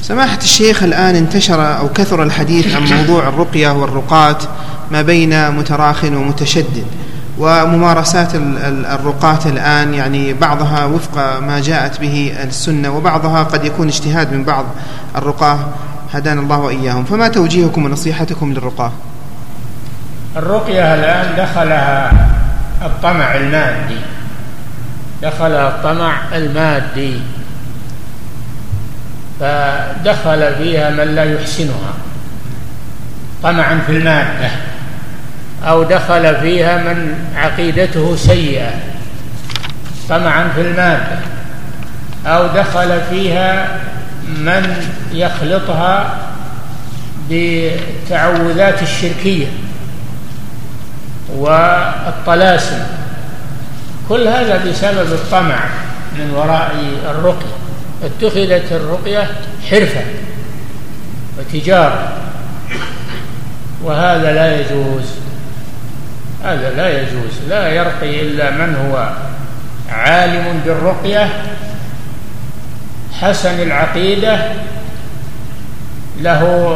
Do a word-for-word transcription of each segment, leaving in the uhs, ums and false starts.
سماحة الشيخ، الآن انتشر أو كثر الحديث عن موضوع الرقية والرقاة ما بين متراخٍ ومتشدد، وممارسات الرقاة الآن يعني بعضها وفق ما جاءت به السنة، وبعضها قد يكون اجتهاد من بعض الرقاة، هدانا الله وإياهم. فما توجيهكم ونصيحتكم للرقاة؟ الرقية الآن دخلها الطمع المادي، دخلها الطمع المادي فدخل فيها من لا يحسنها طمعا في المادة، أو دخل فيها من عقيدته سيئة طمعا في المادة، أو دخل فيها من يخلطها بالتعوذات الشركية والطلاسم. كل هذا بسبب الطمع من وراء الرقية. اتخذت الرقية حرفة وتجارة، وهذا لا يجوز، هذا لا يجوز. لا يرقي إلا من هو عالم بالرقية، حسن العقيدة، له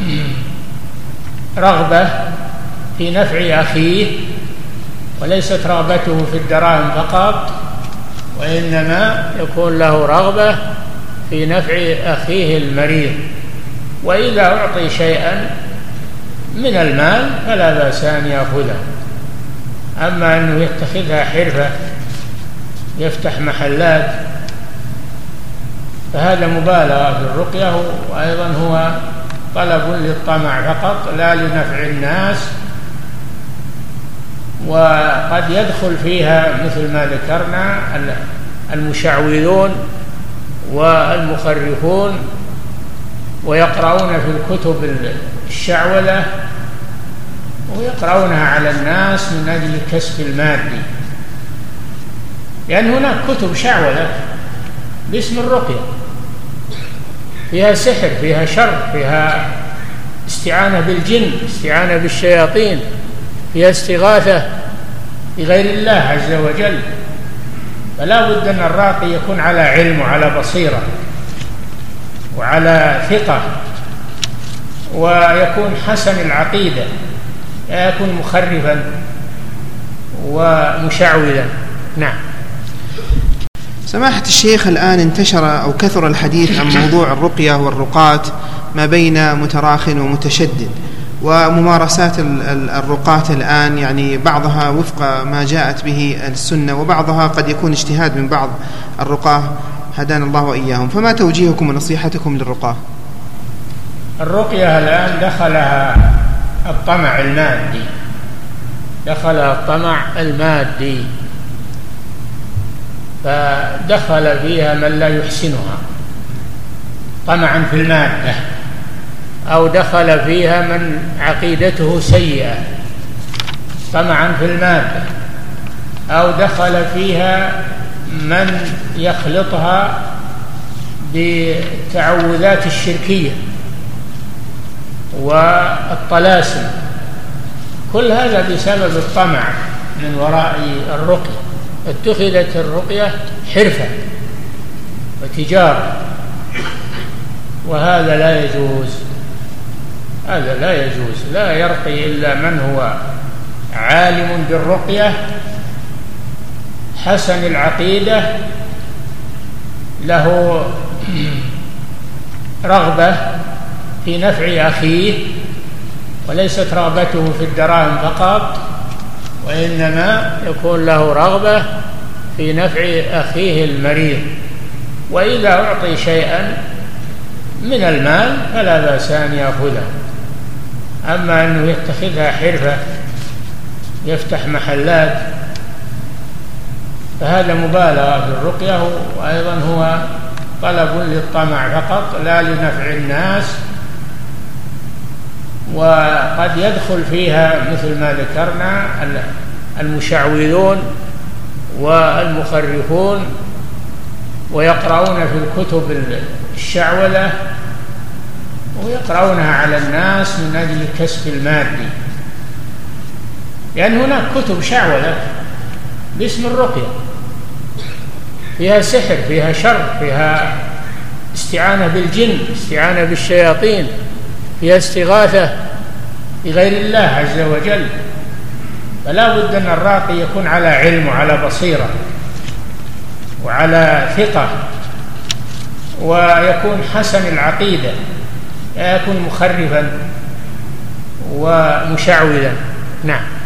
رغبة في نفع أخيه، وليست رغبته في الدراهم فقط، وإنما يكون له رغبة في نفع أخيه المريض. وإذا أعطي شيئا من المال فلا بأس أن يأخذه. أما أنه يتخذها حرفة، يفتح محلات، فهذا مبالغة في الرقية، وأيضا هو طلب للطمع فقط لا لنفع الناس. وقد يدخل فيها مثل ما ذكرنا المشعوذون والمخرفون، ويقرؤون في الكتب الشعوذة ويقرؤونها على الناس من أجل الكسب المادي، لأن هناك كتب شعوذة باسم الرقية فيها سحر، فيها شر، فيها استعانة بالجن، استعانة بالشياطين، فيها استغاثة بغير الله عز وجل. فلا بد أن الراقي يكون على علم وعلى بصيرة وعلى ثقة، ويكون حسن العقيدة، لا يكون مخرفا ومشعوذا. نعم. سماحة الشيخ، الآن انتشر أو كثر الحديث عن موضوع الرقية والرقاة ما بين متراخٍ ومتشدد، وممارسات الرقاة الآن يعني بعضها وفق ما جاءت به السنة، وبعضها قد يكون اجتهاد من بعض الرقاة، هدانا الله وإياهم. فما توجيهكم ونصيحتكم للرقاة؟ الرقية الآن دخلها الطمع المادي، دخلها الطمع المادي فدخل فيها من لا يحسنها طمعا في المادة، أو دخل فيها من عقيدته سيئة طمعا في المادة، أو دخل فيها من يخلطها بالتعوذات الشركية والطلاسم. كل هذا بسبب الطمع من وراء الرقية. اتخذت الرقية حرفة وتجارة، وهذا لا يجوز، هذا لا يجوز. لا يرقي إلا من هو عالم بالرقية، حسن العقيدة، له رغبة في نفع أخيه، وليست رغبته في الدراهم فقط، وإنما يكون له رغبة في نفع أخيه المريض. وإذا أعطي شيئا من المال فلا بأس أن يأخذه. أما أنه يتخذها حرفة، يفتح محلات، فهذا مبالغة في الرقية، وأيضا هو طلب للطمع فقط لا لنفع الناس. وقد يدخل فيها مثل ما ذكرنا المشعوذون والمخرفون، ويقرؤون في الكتب الشعوذة ويقرؤونها على الناس من أجل الكسب المادي، لأن هناك كتب شعوذة باسم الرقية فيها سحر، فيها شر، فيها استعانة بالجن، استعانة بالشياطين، فيها استغاثة بغير الله عز وجل. فلا بد أن الراقي يكون على علم وعلى بصيرة وعلى ثقة، ويكون حسن العقيدة، لا يكون مخرفا ومشعوذا. نعم.